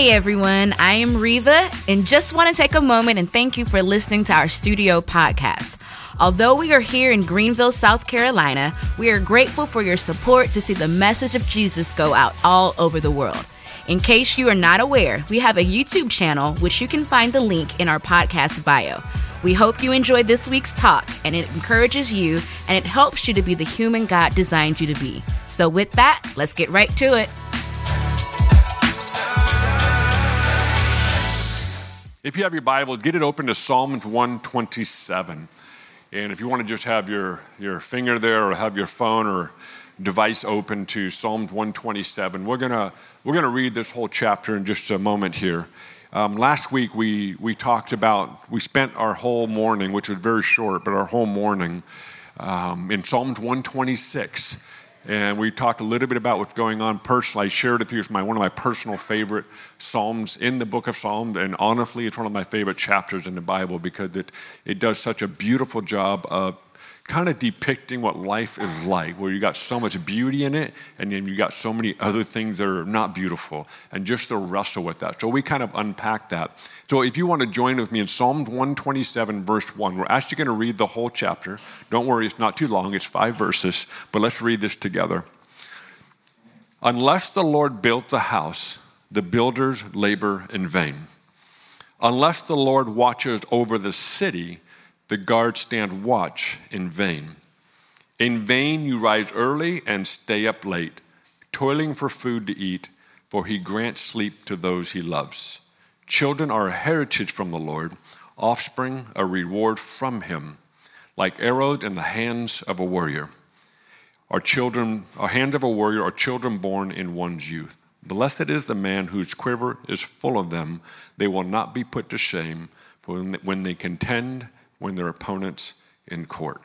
Hey everyone, I am Reva and just want to take a moment and thank you for listening to our studio podcast. Although we are here in Greenville, South Carolina, we are grateful for your support to see the message of Jesus go out all over the world. In case you are not aware, we have a YouTube channel which you can find the link in our podcast bio. We hope you enjoyed this week's talk and it encourages you and it helps you to be the human God designed you to be. So with that, let's get right to it. If you have your Bible, get it open to Psalms 127. And if you want to just have your finger there or have your phone or device open to Psalms 127, we're gonna read this whole chapter in just a moment here. Last week we spent our whole morning, which was very short, but our whole morning in Psalms 126. And we talked a little bit about what's going on personally. I shared with you one of my personal favorite Psalms in the book of Psalms. And honestly, it's one of my favorite chapters in the Bible because it does such a beautiful job of kind of depicting what life is like, where you got so much beauty in it, and then you got so many other things that are not beautiful, and just to wrestle with that. So we kind of unpack that. So if you want to join with me in Psalm 127, verse 1, we're actually going to read the whole chapter. Don't worry, it's not too long. It's 5 verses, but let's read this together. Unless the Lord built the house, the builders labor in vain. Unless the Lord watches over the city, the guards stand watch in vain. In vain you rise early and stay up late, toiling for food to eat, for he grants sleep to those he loves. Children are a heritage from the Lord, offspring a reward from him. Like arrows in the hands of a warrior, hands of a warrior are children born in one's youth. Blessed is the man whose quiver is full of them. They will not be put to shame, for when they contend with their opponents in court.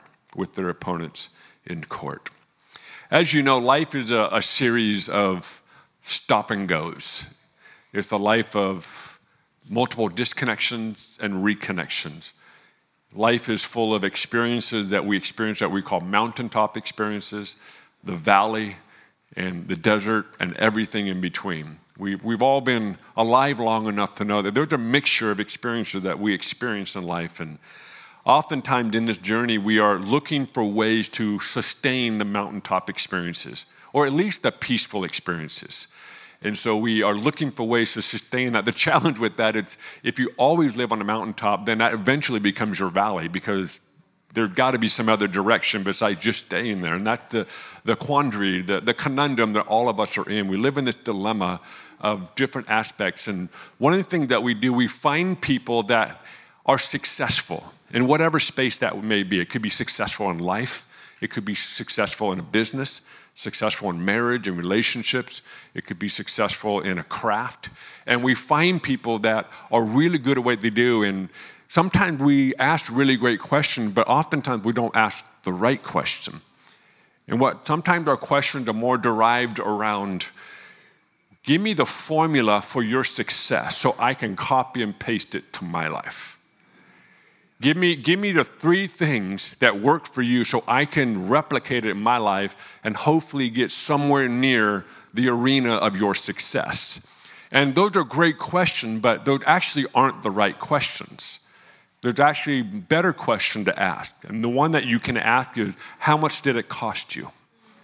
As you know, life is a series of stop and goes. It's a life of multiple disconnections and reconnections. Life is full of experiences that we experience that we call mountaintop experiences, the valley and the desert and everything in between. We've all been alive long enough to know that there's a mixture of experiences that we experience in life, and oftentimes in this journey, we are looking for ways to sustain the mountaintop experiences, or at least the peaceful experiences. And so we are looking for ways to sustain that. The challenge with that is if you always live on a mountaintop, then that eventually becomes your valley because there's got to be some other direction besides just staying there. And that's the quandary, the conundrum that all of us are in. We live in this dilemma of different aspects. And one of the things that we do, we find people that are successful in whatever space that may be. It could be successful in life. It could be successful in a business, successful in marriage and relationships. It could be successful in a craft. And we find people that are really good at what they do. And sometimes we ask really great questions, but oftentimes we don't ask the right question. And sometimes our questions are more derived around, give me the formula for your success so I can copy and paste it to my life. Give me the 3 things that work for you so I can replicate it in my life and hopefully get somewhere near the arena of your success. And those are great questions, but those actually aren't the right questions. There's actually a better question to ask. And the one that you can ask is, how much did it cost you?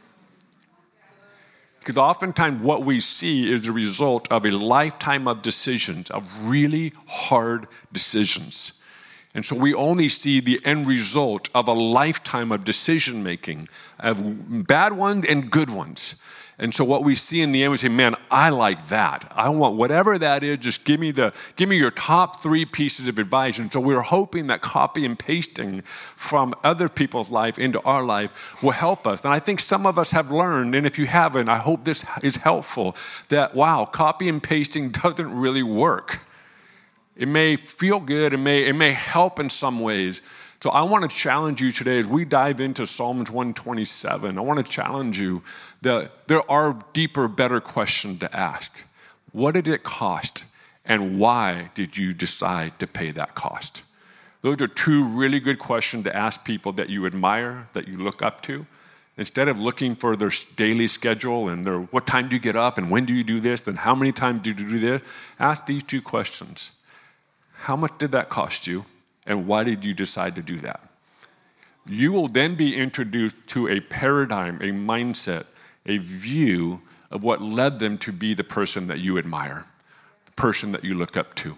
Because oftentimes what we see is the result of a lifetime of decisions, of really hard decisions. And so we only see the end result of a lifetime of decision making, of bad ones and good ones. And so what we see in the end, we say, man, I like that. I want whatever that is, just give me your top 3 pieces of advice. And so we're hoping that copy and pasting from other people's life into our life will help us. And I think some of us have learned, and if you haven't, I hope this is helpful, that wow, copy and pasting doesn't really work. It may feel good, it may help in some ways. So I want to challenge you today as we dive into Psalms 127. I want to challenge you that there are deeper, better questions to ask. What did it cost, and why did you decide to pay that cost? Those are 2 really good questions to ask people that you admire, that you look up to, Instead of looking for their daily schedule and their what time do you get up and when do you do this and how many times do you do this, ask these two questions. How much did that cost you and why did you decide to do that? You will then be introduced to a paradigm, a mindset, a view of what led them to be the person that you admire, the person that you look up to.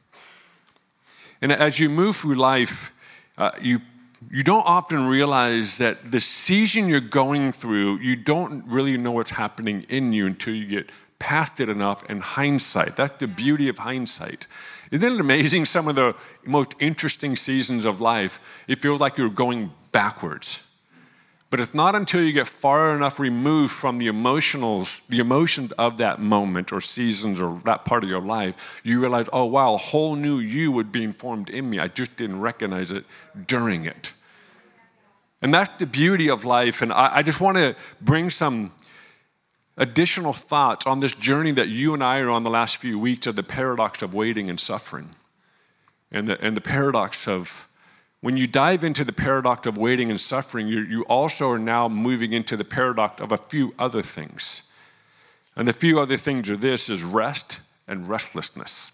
And as you move through life, you don't often realize that the season you're going through, you don't really know what's happening in you until you get past it enough in hindsight. That's the beauty of hindsight. Isn't it amazing some of the most interesting seasons of life, it feels like you're going backwards. But it's not until you get far enough removed from the emotions of that moment or seasons or that part of your life, you realize, oh wow, a whole new you was being formed in me. I just didn't recognize it during it. And that's the beauty of life. And I just want to bring some additional thoughts on this journey that you and I are on the last few weeks of the paradox of waiting and suffering. And the paradox of, when you dive into the paradox of waiting and suffering, you also are now moving into the paradox of a few other things. And the few other things are this, is rest and restlessness,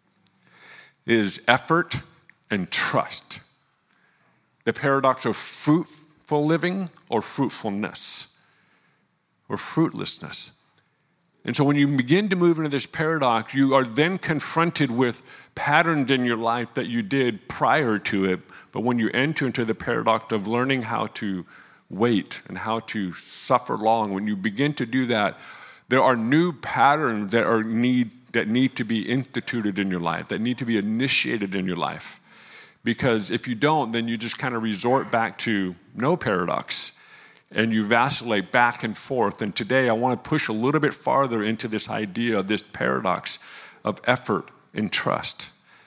is effort and trust. The paradox of fruitful living or fruitfulness or fruitlessness. And so when you begin to move into this paradox, you are then confronted with patterns in your life that you did prior to it. But when you enter into the paradox of learning how to wait and how to suffer long, when you begin to do that, there are new patterns that need to be instituted in your life, that need to be initiated in your life. Because if you don't, then you just kind of resort back to no paradox. And you vacillate back and forth. And today I want to push a little bit farther into this idea of this paradox of effort and trust.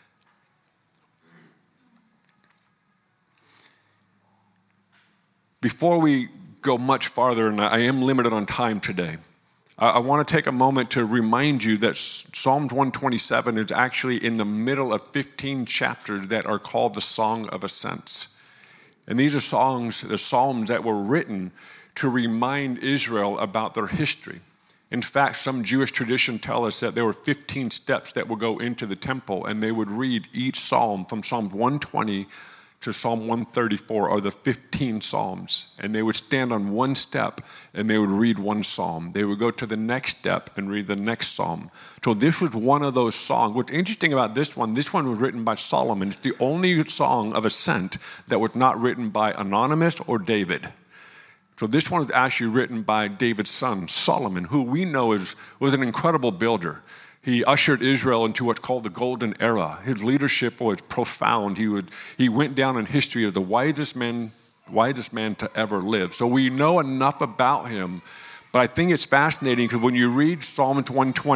Before we go much farther, and I am limited on time today, I want to take a moment to remind you that Psalms 127 is actually in the middle of 15 chapters that are called the Song of Ascents. And these are the psalms that were written to remind Israel about their history. In fact, some Jewish tradition tell us that there were 15 steps that would go into the temple, and they would read each psalm from Psalm 120 to Psalm 134 are the 15 psalms. And they would stand on one step and they would read one psalm. They would go to the next step and read the next psalm. So this was one of those songs. What's interesting about this one was written by Solomon. It's the only song of ascent that was not written by Anonymous or David. So this one was actually written by David's son, Solomon, who we know was an incredible builder. He ushered Israel into what's called the Golden Era. His leadership was profound. He went down in history as the wisest man to ever live. So we know enough about him. But I think it's fascinating because when you read Psalms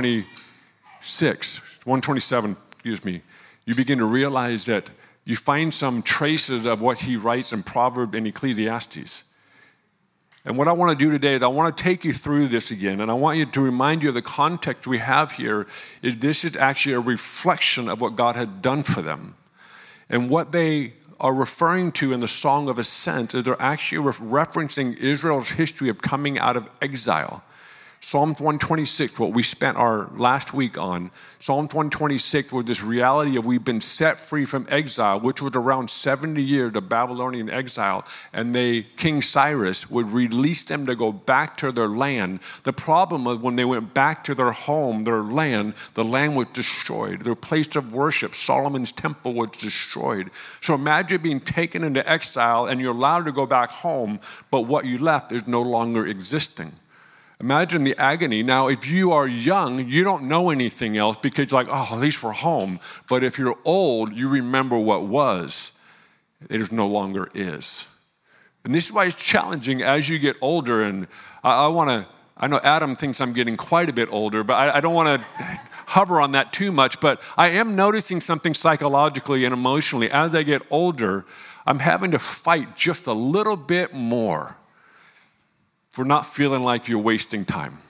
127, you begin to realize that you find some traces of what he writes in Proverbs and Ecclesiastes. And what I want to do today is I want to take you through this again, and I want you to remind you of the context we have here is this is actually a reflection of what God had done for them. And what they are referring to in the Song of Ascent is they're actually referencing Israel's history of coming out of exile. Psalms 126, what we spent our last week on, Psalms 126 was this reality of we've been set free from exile, which was around 70 years of Babylonian exile, and King Cyrus would release them to go back to their land. The problem was when they went back to their home, their land, the land was destroyed. Their place of worship, Solomon's temple, was destroyed. So imagine being taken into exile and you're allowed to go back home, but what you left is no longer existing. Imagine the agony. Now, if you are young, you don't know anything else because you're like, oh, at least we're home. But if you're old, you remember what was. It is no longer is. And this is why it's challenging as you get older. And I know Adam thinks I'm getting quite a bit older, but I don't want to hover on that too much. But I am noticing something psychologically and emotionally. As I get older, I'm having to fight just a little bit more for not feeling like you're wasting time.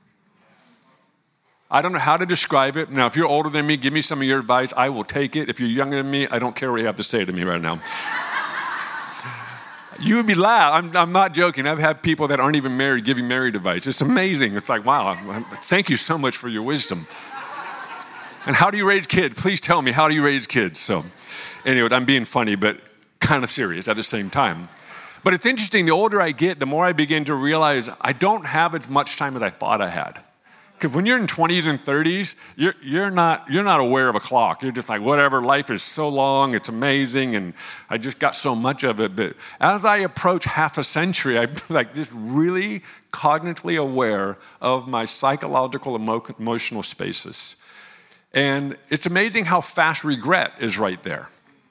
I don't know how to describe it. Now, if you're older than me, give me some of your advice. I will take it. If you're younger than me, I don't care what you have to say to me right now. You would be loud. I'm not joking. I've had people that aren't even married giving marriage advice. It's amazing. It's like, wow, thank you so much for your wisdom. And how do you raise kids? Please tell me, how do you raise kids? So anyway, I'm being funny, but kind of serious at the same time. But it's interesting, the older I get, the more I begin to realize I don't have as much time as I thought I had. Because when you're in 20s and 30s, you're not aware of a clock. You're just like, whatever, life is so long, it's amazing, and I just got so much of it. But as I approach half a century, I'm like just really cognitively aware of my psychological, emotional spaces. And it's amazing how fast regret is right there.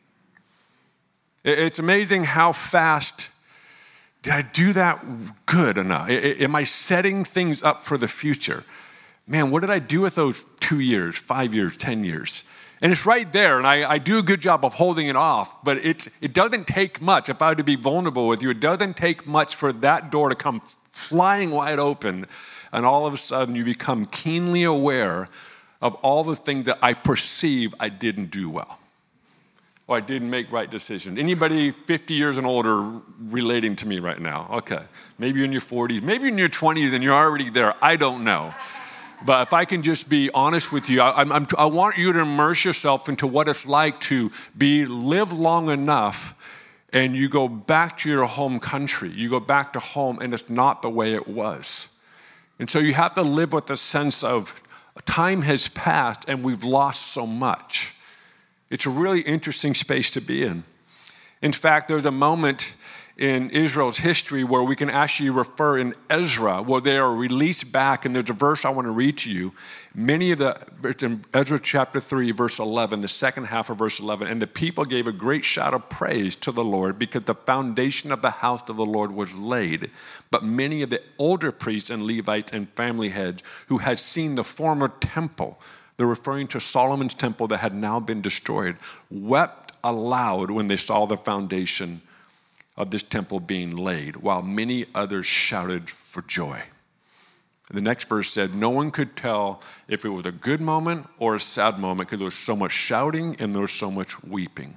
It's amazing how fast, did I do that good enough? Am I setting things up for the future? Man, what did I do with those 2 years, 5 years, 10 years? And it's right there, and I do a good job of holding it off, but it doesn't take much. If I were to be vulnerable with you, it doesn't take much for that door to come flying wide open, and all of a sudden you become keenly aware of all the things that I perceive I didn't do well, or I didn't make right decisions. Anybody 50 years and older relating to me right now? Okay, maybe in your 40s, maybe in your 20s, and you're already there. I don't know. But if I can just be honest with you, I want you to immerse yourself into what it's like to live long enough and you go back to your home country. You go back to home and it's not the way it was. And so you have to live with the sense of time has passed and we've lost so much. It's a really interesting space to be in. In fact, there's a moment in Israel's history where we can actually refer in Ezra, where they are released back, and there's a verse I want to read to you. It's in Ezra chapter 3, verse 11, the second half of verse 11, and the people gave a great shout of praise to the Lord because the foundation of the house of the Lord was laid. But many of the older priests and Levites and family heads who had seen the former temple, they're referring to Solomon's temple that had now been destroyed, wept aloud when they saw the foundation of this temple being laid, while many others shouted for joy. And the next verse said, no one could tell if it was a good moment or a sad moment because there was so much shouting and there was so much weeping.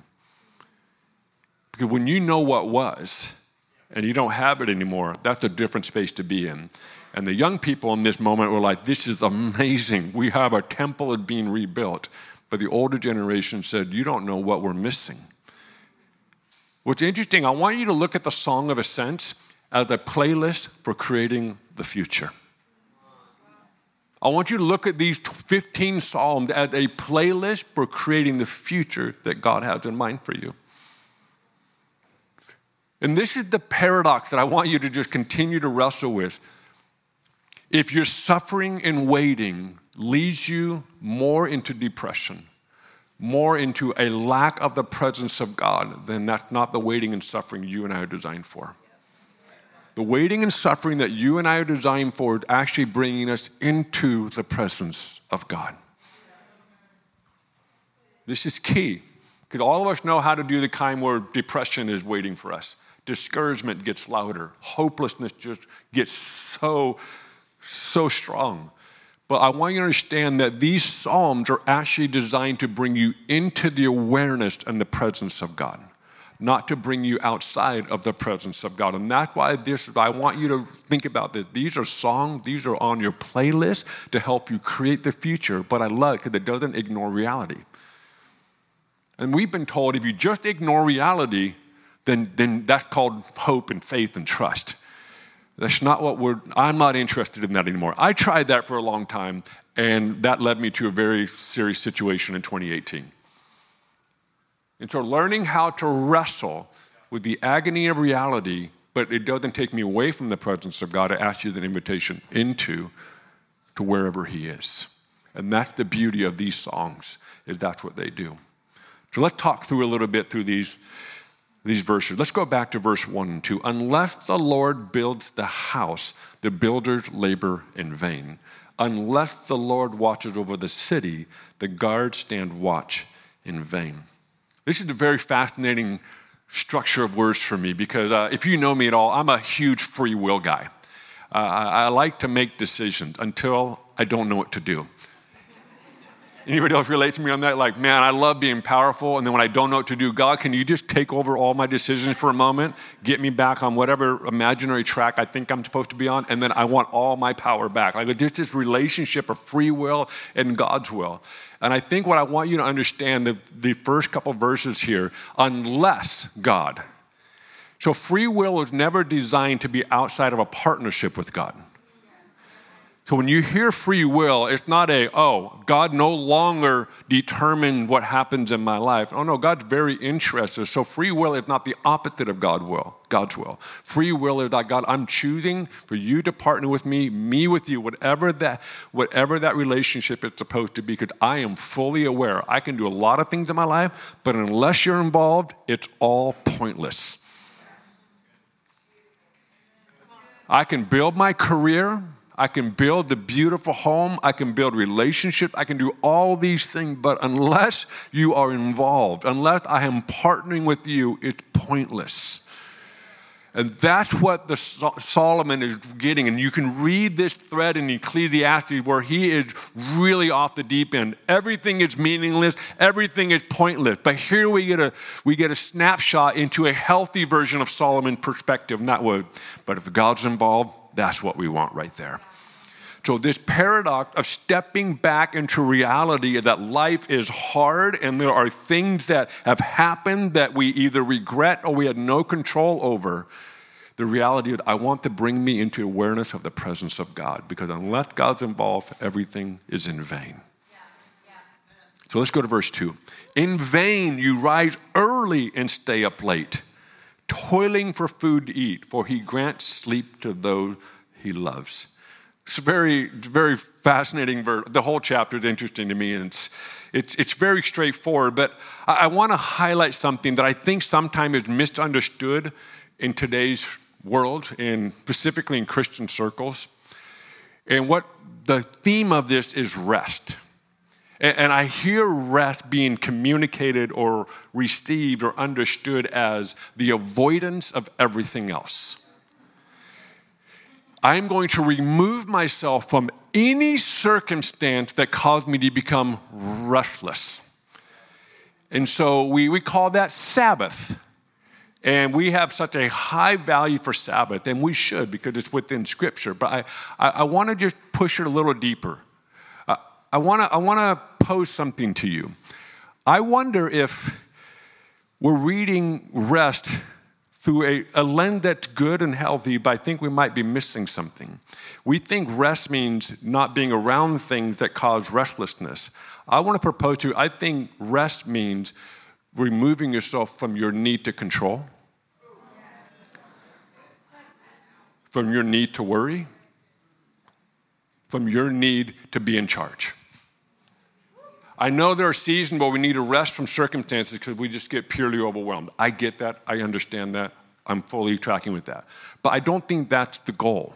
Because when you know what was and you don't have it anymore, that's a different space to be in. And the young people in this moment were like, this is amazing. We have our temple being rebuilt. But the older generation said, you don't know what we're missing. What's interesting, I want you to look at the Song of Ascents as a playlist for creating the future. I want you to look at these 15 Psalms as a playlist for creating the future that God has in mind for you. And this is the paradox that I want you to just continue to wrestle with. If your suffering and waiting leads you more into depression, more into a lack of the presence of God, then that's not the waiting and suffering you and I are designed for. The waiting and suffering that you and I are designed for is actually bringing us into the presence of God. This is key, because all of us know how to do the kind where depression is waiting for us. Discouragement gets louder. Hopelessness just gets so strong. But I want you to understand that these Psalms are actually designed to bring you into the awareness and the presence of God, not to bring you outside of the presence of God. And that's why I want you to think about this. These are songs, these are on your playlist to help you create the future. But I love it because it doesn't ignore reality. And we've been told if you just ignore reality, then that's called hope and faith and trust. That's not I'm not interested in that anymore. I tried that for a long time, and that led me to a very serious situation in 2018. And so learning how to wrestle with the agony of reality, but it doesn't take me away from the presence of God. It asks you an invitation to wherever He is. And that's the beauty of these songs, is that's what they do. So let's talk through a little bit through these verses. Let's go back to verse 1 and 2. Unless the Lord builds the house, the builders labor in vain. Unless the Lord watches over the city, the guards stand watch in vain. This is a very fascinating structure of words for me because if you know me at all, I'm a huge free will guy. I like to make decisions until I don't know what to do. Anybody else relate to me on that? Like, man, I love being powerful, and then when I don't know what to do, God, can you just take over all my decisions for a moment? Get me back on whatever imaginary track I think I'm supposed to be on, and then I want all my power back. Like, there's this relationship of free will and God's will. And I think what I want you to understand, the first couple verses here, unless God. So free will is never designed to be outside of a partnership with God. So when you hear free will, it's not God no longer determined what happens in my life. Oh no, God's very interested. So free will is not the opposite of God's will. Free will is that, God, I'm choosing for you to partner with me with you, whatever that relationship is supposed to be, because I am fully aware. I can do a lot of things in my life, but unless you're involved, it's all pointless. I can build my career. I can build the beautiful home. I can build relationships. I can do all these things. But unless you are involved, unless I am partnering with you, it's pointless. And that's what Solomon is getting. And you can read this thread in Ecclesiastes where he is really off the deep end. Everything is meaningless. Everything is pointless. But here we get a snapshot into a healthy version of Solomon's perspective. Not what, but if God's involved, that's what we want right there. So this paradox of stepping back into reality that life is hard and there are things that have happened that we either regret or we had no control over. The reality is I want to bring me into awareness of the presence of God, because unless God's involved, everything is in vain. So let's go to verse 2. In vain you rise early and stay up late, toiling for food to eat, for he grants sleep to those he loves. It's a very, very fascinating verse. The whole chapter is interesting to me, and it's very straightforward. But I want to highlight something that I think sometimes is misunderstood in today's world, and specifically in Christian circles. And what the theme of this is rest. And I hear rest being communicated or received or understood as the avoidance of everything else. I'm going to remove myself from any circumstance that caused me to become restless. And so we call that Sabbath. And we have such a high value for Sabbath, and we should, because it's within Scripture. But I want to just push it a little deeper. I want to pose something to you. I wonder if we're reading rest through a lens that's good and healthy, but I think we might be missing something. We think rest means not being around things that cause restlessness. I want to propose to you, I think rest means removing yourself from your need to control, from your need to worry, from your need to be in charge. I know there are seasons where we need to rest from circumstances because we just get purely overwhelmed. I get that. I understand that. I'm fully tracking with that. But I don't think that's the goal.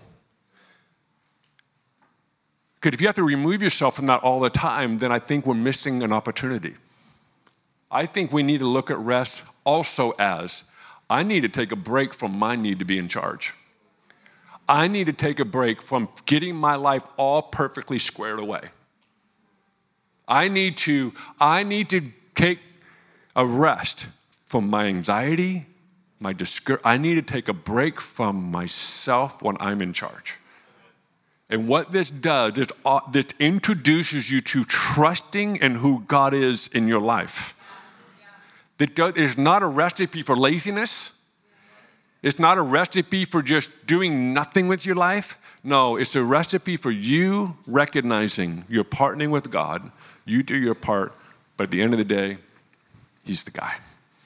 Because if you have to remove yourself from that all the time, then I think we're missing an opportunity. I think we need to look at rest also as, I need to take a break from my need to be in charge. I need to take a break from getting my life all perfectly squared away. I need to take a rest from my anxiety, I need to take a break from myself when I'm in charge. And what this does is this introduces you to trusting in who God is in your life. It is not a recipe for laziness. It's not a recipe for just doing nothing with your life. No, it's a recipe for you recognizing you're partnering with God. You do your part, but at the end of the day, He's the guy.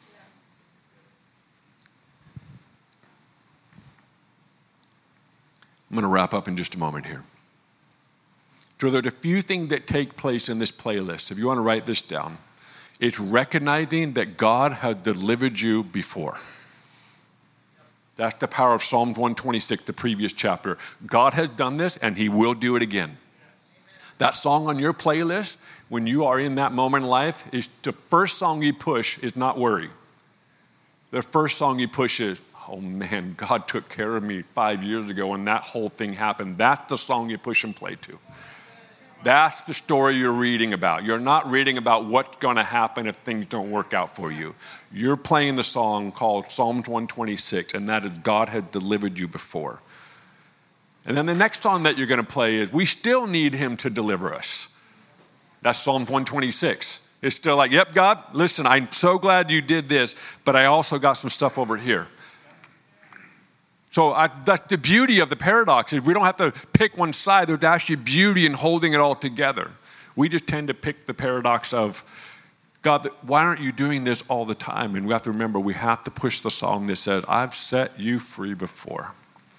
I'm going to wrap up in just a moment here. So there's a few things that take place in this playlist. If you want to write this down, it's recognizing that God has delivered you before. That's the power of Psalm 126, the previous chapter. God has done this, and He will do it again. That song on your playlist, when you are in that moment in life, is the first song you push is not worry. The first song you push is, oh man, God took care of me 5 years ago when that whole thing happened. That's the song you push and play to. That's the story you're reading about. You're not reading about what's going to happen if things don't work out for you. You're playing the song called Psalms 126, and that is God had delivered you before. And then the next song that you're going to play is We Still Need Him to Deliver Us. That's Psalms 126. It's still like, yep, God, listen, I'm so glad you did this, but I also got some stuff over here. So that's the beauty of the paradox is we don't have to pick one side. There's actually beauty in holding it all together. We just tend to pick the paradox of, God, why aren't you doing this all the time? And we have to remember we have to push the song that says, I've set you free before.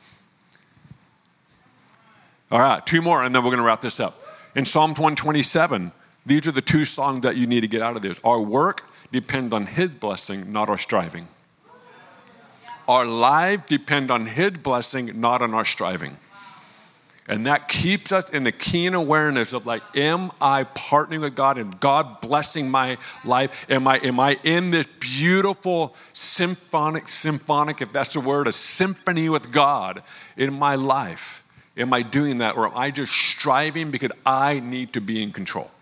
All right, 2 more, and then we're going to wrap this up. In Psalm 127, these are the 2 songs that you need to get out of this. Our work depends on His blessing, not our striving. Our lives depend on His blessing, not on our striving. And that keeps us in the keen awareness of like, am I partnering with God and God blessing my life? Am I in this beautiful symphonic, if that's the word, a symphony with God in my life? Am I doing that, or am I just striving because I need to be in control?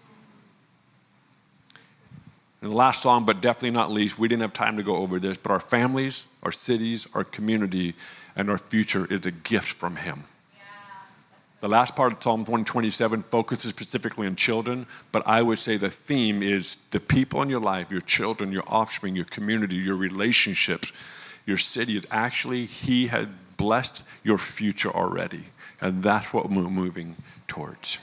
And the last song, but definitely not least, we didn't have time to go over this, but our families, our cities, our community, and our future is a gift from Him. The last part of Psalm 127 focuses specifically on children, but I would say the theme is the people in your life, your children, your offspring, your community, your relationships, your city. Is actually, He had blessed your future already, and that's what we're moving towards.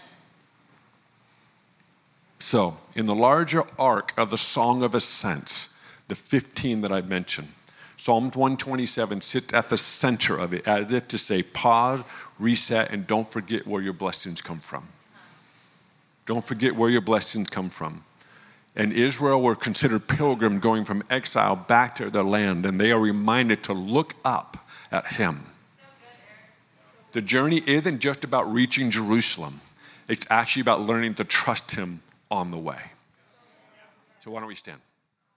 So, in the larger arc of the Song of Ascents, the 15 that I mentioned, Psalm 127 sits at the center of it, as if to say, pause, reset, and don't forget where your blessings come from. Don't forget where your blessings come from. And Israel were considered pilgrims going from exile back to their land, and they are reminded to look up at Him. The journey isn't just about reaching Jerusalem. It's actually about learning to trust Him on the way. So why don't we stand?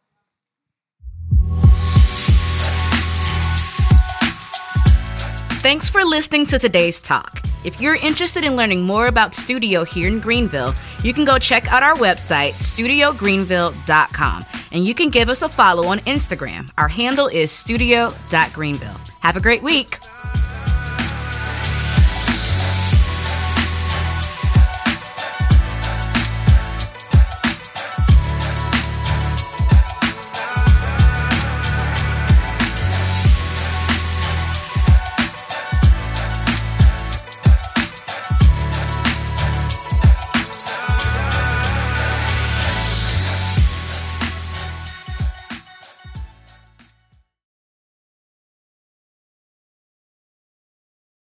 Thanks for listening to today's talk. If you're interested in learning more about Studio here in Greenville, you can go check out our website, studiogreenville.com, and you can give us a follow on Instagram. Our handle is studio.greenville. Have a great week.